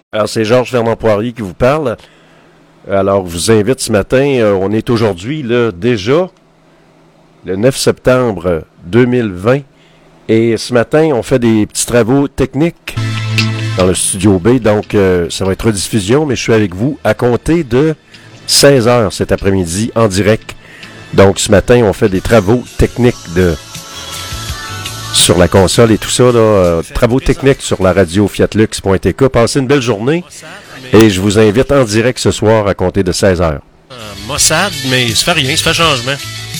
Alors, c'est Georges Fernand Poirier qui vous parle. Alors, je vous invite ce matin, on est aujourd'hui, là, déjà, le 9 septembre 2020. Et ce matin, on fait des petits travaux techniques dans le studio B. Donc, ça va être rediffusion, mais je suis avec vous à compter de 16h cet après-midi en direct. Donc, ce matin, on fait des travaux techniques sur la console et tout ça, là, travaux techniques sur la radio fiatlux.tk. Passez une belle journée et je vous invite en direct ce soir à compter de 16h. Mossad, mais ça fait rien, ça fait changement.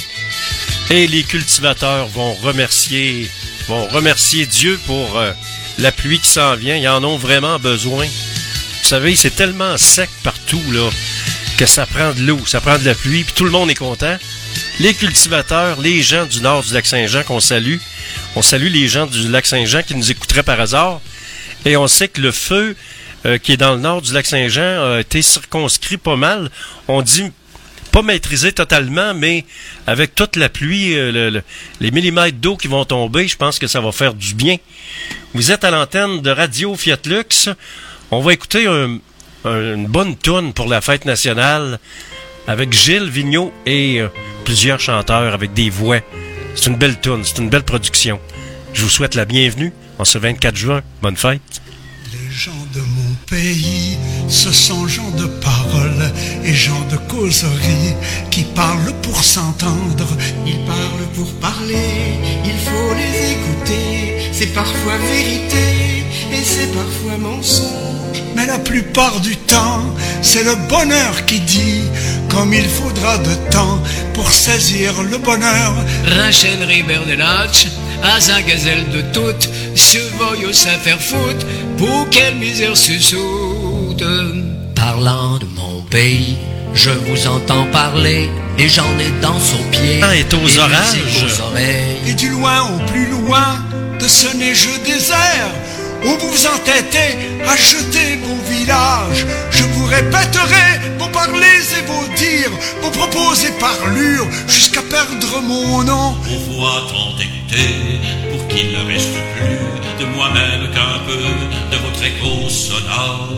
Et les cultivateurs vont remercier Dieu pour la pluie qui s'en vient. Ils en ont vraiment besoin. Vous savez, c'est tellement sec partout là que ça prend de l'eau, ça prend de la pluie, puis tout le monde est content. Les cultivateurs, les gens du nord du Lac-Saint-Jean qu'on salue. On salue les gens du Lac-Saint-Jean qui nous écouteraient par hasard. Et on sait que le feu qui est dans le nord du Lac-Saint-Jean a été circonscrit pas mal. On dit pas maîtrisé totalement, mais avec toute la pluie, les millimètres d'eau qui vont tomber, je pense que ça va faire du bien. Vous êtes à l'antenne de Radio Fiatlux. On va écouter une bonne toune pour la fête nationale avec Gilles Vigneault et plusieurs chanteurs avec des voix. C'est une belle toune, c'est une belle production. Je vous souhaite la bienvenue en ce 24 juin. Bonne fête. Les gens de mon pays, ce sont gens de parole et gens de causerie qui parlent pour s'entendre. Ils parlent pour parler, il faut les écouter. C'est parfois vérité et c'est parfois mensonge. Mais la plupart du temps, c'est le bonheur qui dit, comme il faudra de temps pour saisir le bonheur. Rachel Riber-de-Lach, à sa gazelle de toute, se voyou sa faire foutre, pour quelle misère se saute. Parlant de mon pays, je vous entends parler, et j'en ai dans son pied. Ah, est aux orages. Aux oreilles. Et du loin au plus loin de ce neigeux désert, où vous vous entêtez à jeter vos villages, je vous répéterai vos parlers et vos dires, vos propos et parlures, jusqu'à perdre mon nom. Vos voix tant écoutées, pour qu'il ne reste plus de moi-même qu'un peu de votre écho sonore.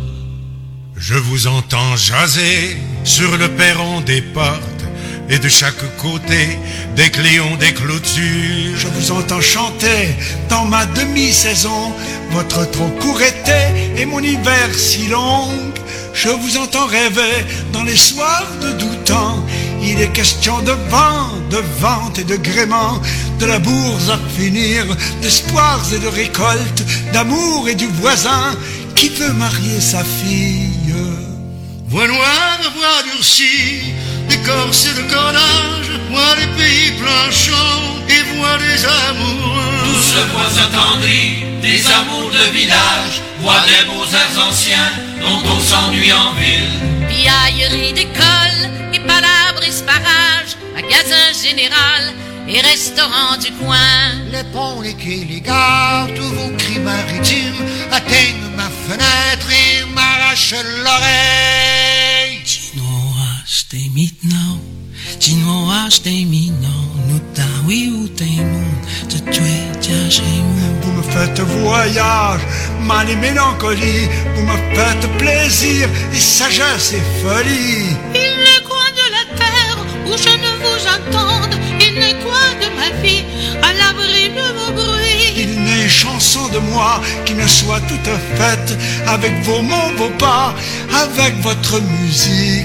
Je vous entends jaser sur le perron des portes, et de chaque côté, des cléons, des clôtures. Je vous entends chanter dans ma demi-saison, votre trop court été et mon hiver si long. Je vous entends rêver dans les soirs de doux temps. Il est question de vent, de vente et de gréement, de la bourse à finir, d'espoirs et de récoltes, d'amour et du voisin qui veut marier sa fille. Voix noire, voix durcie, d'écorce et de cordage, voix des pays planchons et voix des amoureux. Douce voix attendrie, des amours de village, voix des beaux airs anciens dont on s'ennuie en ville. Piaillerie d'école et palabres et sparages, magasin général et restaurant du coin. Les ponts, les quais, les gares, tous vos cris maritimes atteignent ma fenêtre et m'arrachent l'oreille. Tinoas te mitnau, tinoas te minau, nutawi utenu, te tuetia shemu. Vous me faites voyage, mal et mélancolie, vous me faites plaisir et sagesse et folie. Il n'est coin de la terre où je ne vous entende, il n'est coin de ma vie à l'abri de vos bruits. Il n'est chanson de moi qui ne soit toute faite avec vos mots, vos pas, avec votre musique.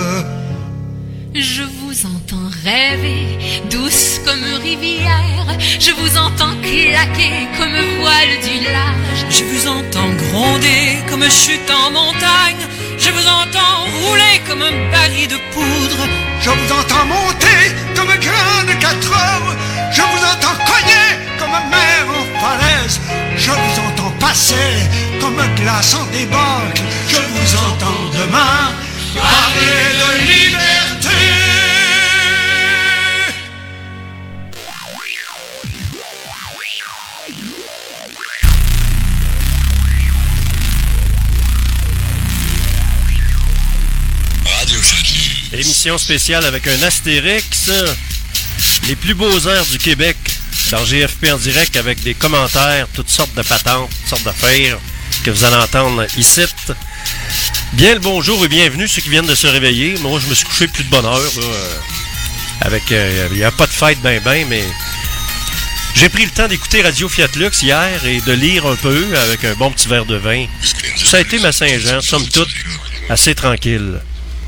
Je vous entends rêver, douce comme rivière. Je vous entends claquer comme voile du large. Je vous entends gronder comme chute en montagne. Je vous entends rouler comme un baril de poudre. Je vous entends monter comme un grain de 4 heures. Je vous entends cogner comme un mer en falaise. Je vous entends passer comme un glace en débâcle. Je vous entends demain parler de liberté. Émission spéciale avec un astérix. Les plus beaux airs du Québec dans GFP en direct avec des commentaires, toutes sortes de patentes, toutes sortes d'affaires. que vous allez entendre ici. Bien le bonjour et bienvenue ceux qui viennent de se réveiller. Moi, je me suis couché plus de bonne heure. Avec, il n'y a pas de fête ben, mais j'ai pris le temps d'écouter Radio Fiat Lux hier et de lire un peu avec un bon petit verre de vin. Ça a été ma Saint-Jean, somme toute, assez tranquille.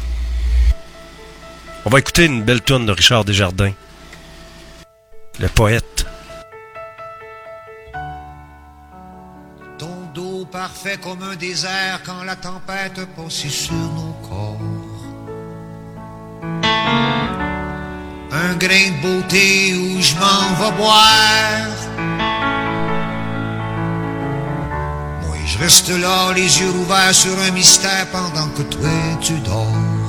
On va écouter une belle toune de Richard Desjardins, le poète. Ton dos parfait comme un désert quand la tempête passe sur nos corps. Un grain de beauté où je m'en vais boire. Moi je reste là, les yeux ouverts sur un mystère pendant que toi tu dors.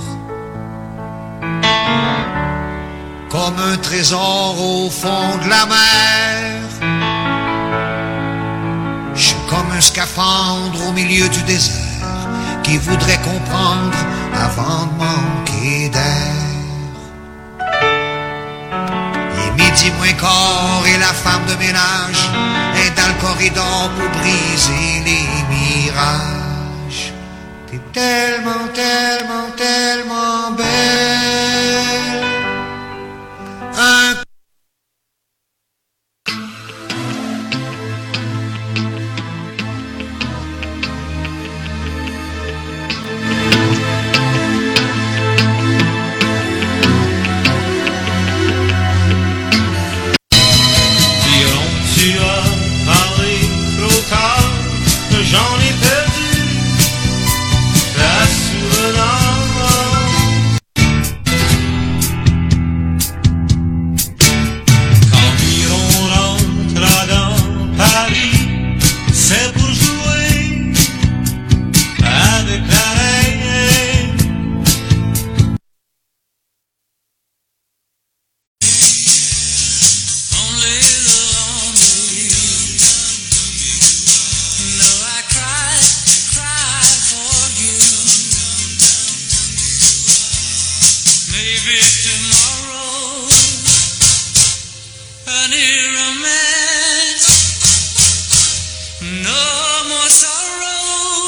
Comme un trésor au fond de la mer. Je suis comme un scaphandre au milieu du désert qui voudrait comprendre avant de manquer d'air. Midi moins quart et la femme de ménage est dans le corridor pour briser les mirages. T'es tellement, tellement, tellement belle. J'en ai perdu la souvenance. Quand on rentre dans Paris, c'est pour jouer avec la reine. Only the lonely. No, I cry for you. Maybe tomorrow a new romance. No more sorrow,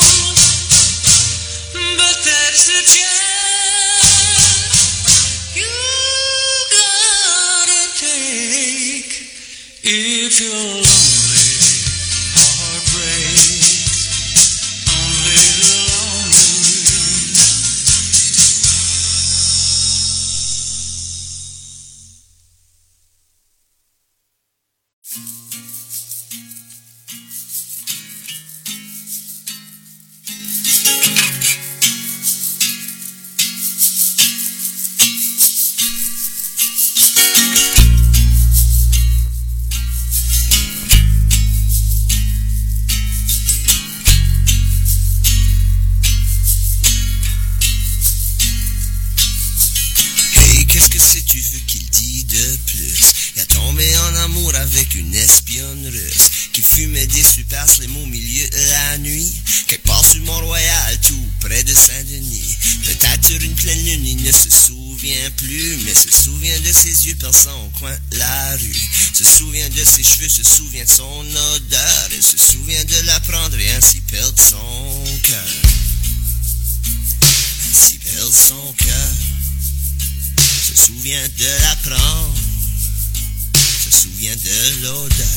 but that's the chance you gotta take if you're lonely. Heartbreak, only the lonely. Hey, qu'est-ce que c'est tu veux qu'il dit de plus? Il a tombé en amour avec une espionne russe qui fumait des super-slim au milieu de la nuit, quelque part sur Mont-Royal, tout près de Saint-Denis. Peut-être sur une pleine lune, il ne se souvient plus, mais se souvient de ses yeux perçants au coin de la rue. Se souvient de ses cheveux, se souvient de son odeur, et se souvient de la prendre et ainsi perdre son cœur. Ainsi perdre son cœur. Se souvient de la prendre, se souvient de l'odeur.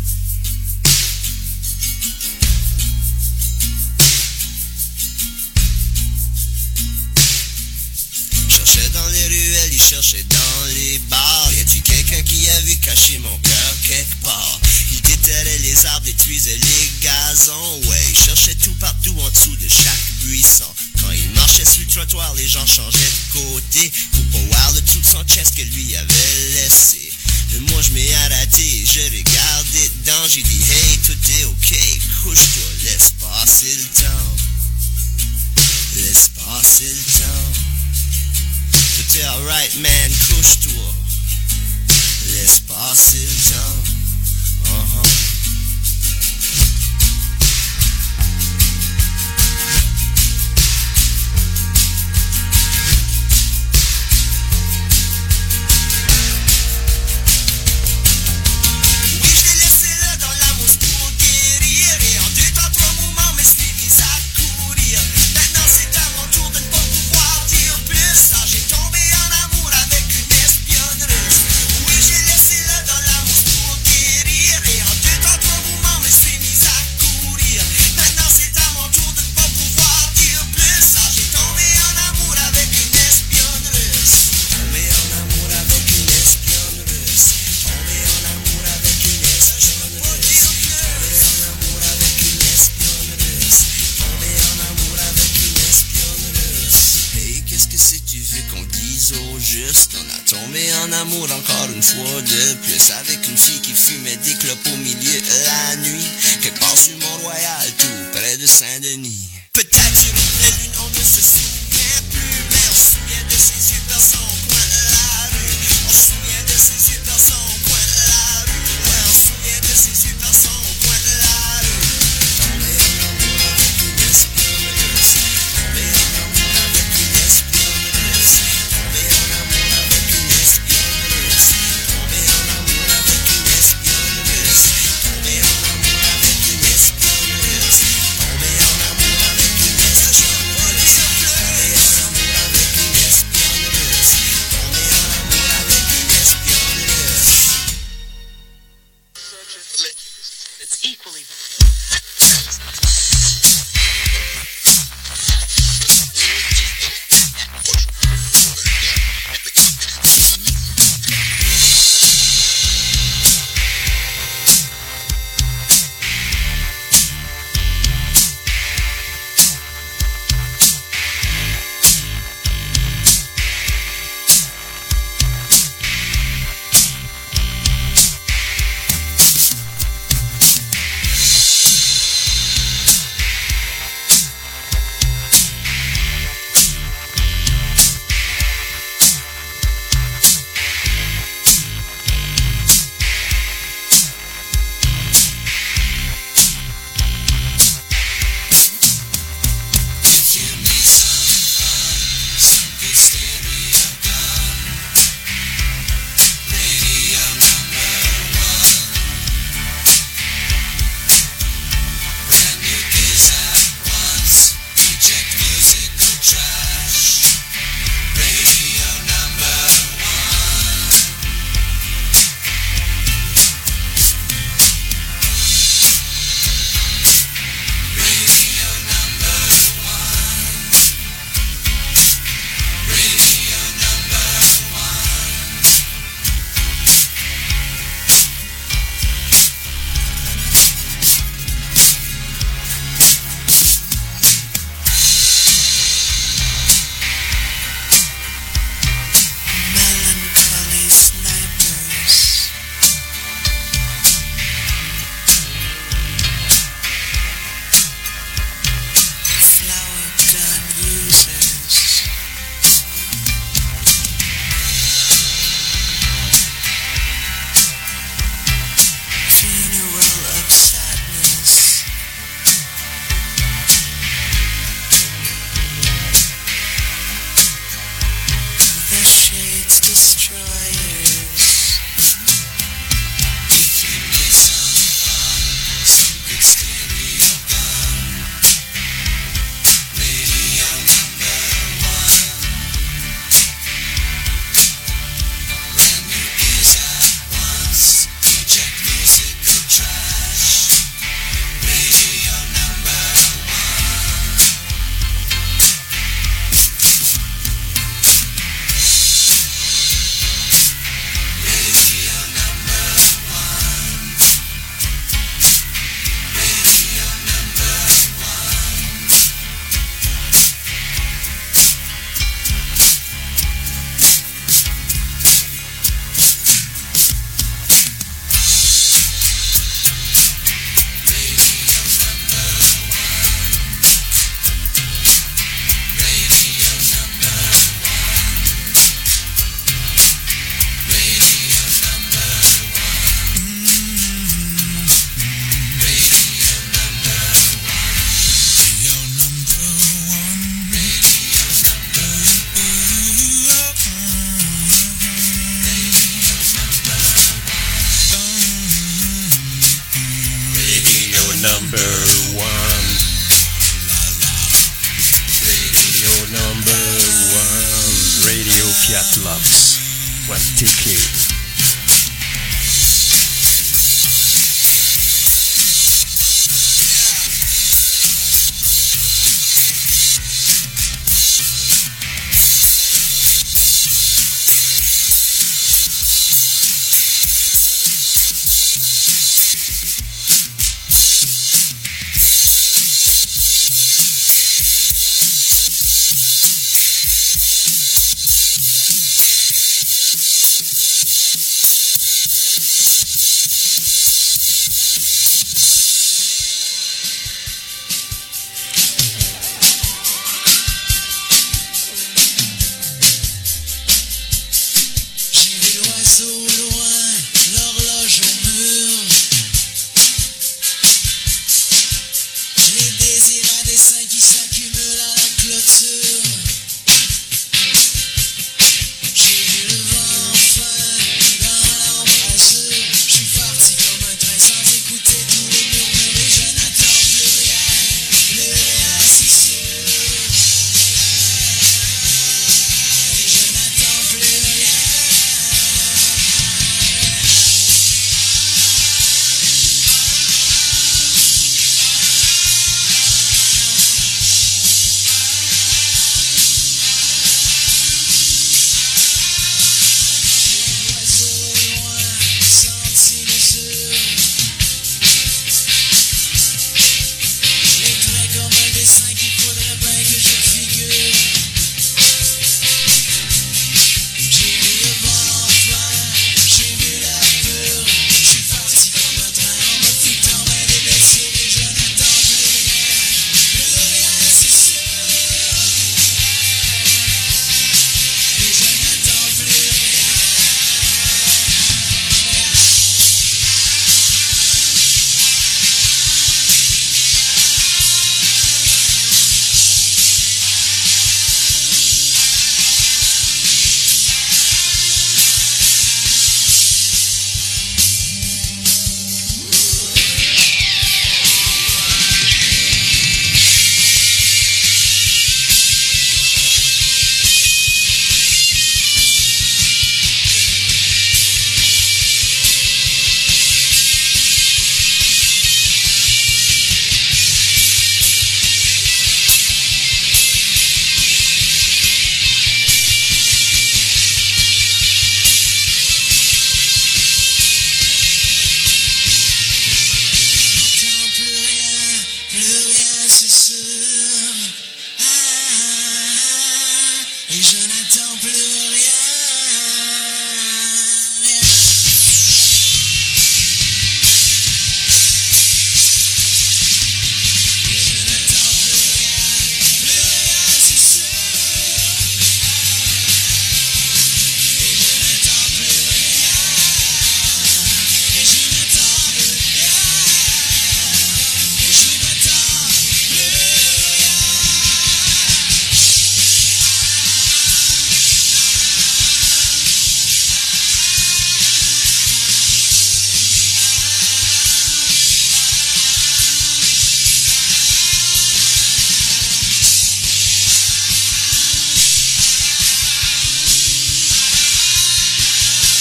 Cherchait dans les ruelles, il cherchait dans les bars. Y a-t-il quelqu'un qui a vu cacher mon cœur quelque part? Il déterrait les arbres, détruisait les gazons. Ouais, il cherchait tout partout en dessous de chaque buisson. Quand il marchait sur le trottoir, les gens changeaient de côté pour pas voir le trou de son chest que lui avait laissé. Mais moi je m'ai arrêté, je regardais dedans. J'ai dit hey, tout est ok, couche-toi, laisse passer le temps. Laisse passer le temps. Tout est alright man, couche-toi, laisse passer le temps. Oui, je l'ai laissé là dans la mousse pour guérir. Et en 2 temps 3 mouvements, mais juste. On a tombé en amour encore une fois de plus avec une fille qui fumait des clopes au milieu la nuit. Quelque part sur Mont-Royal, tout près de Saint-Denis. Peut-être sur la lune, on ne se souvient plus, mais on se souvient de ses yeux dans son coin de la rue. On se souvient de ses yeux dans son coin de la rue. Ouais, on se souvient de ses yeux dans son coin de la rue. Tombé en amour avec une espionne russe. Tombé en amour avec une espionne russe. Tombé en amour avec une espionne russe. Tombé en amour avec une espionne russe. Tombé en amour avec une espionne russe. Tombé en amour avec une espionne russe. Tombé en amour avec une espionne russe. Tombé en amour avec une espionne russe. It's equally Fiat Lux. Quantique. so